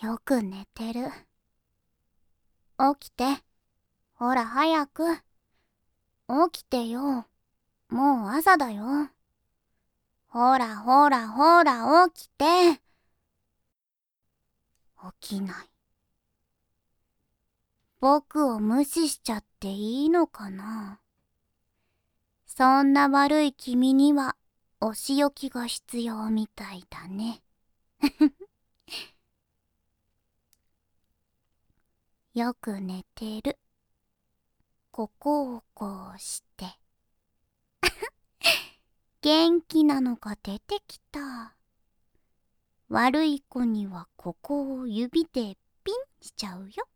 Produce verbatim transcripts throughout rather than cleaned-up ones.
よく寝てる。起きて。ほら早く。起きてよ。もう朝だよ。ほらほらほら起きて。起きない。僕を無視しちゃっていいのかな。そんな悪い君にはお仕置きが必要みたいだね。よく寝てる。ここをこうして。元気なのが出てきた。悪い子にはここを指でピンしちゃうよ。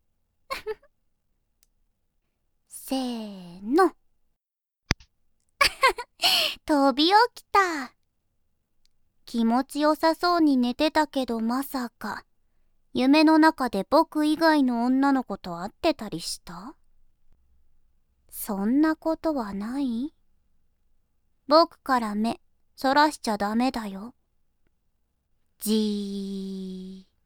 せーの。飛び起きた。気持ちよさそうに寝てたけど、まさか夢の中で僕以外の女の子と会ってたりした？そんなことはない？僕から目そらしちゃダメだよ。じー。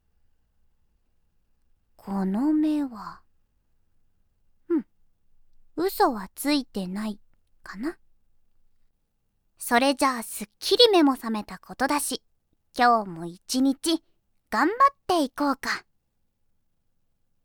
この目は、うん、嘘はついてないかな。それじゃあすっきり目も覚めたことだし、今日も一日頑張っていこうか。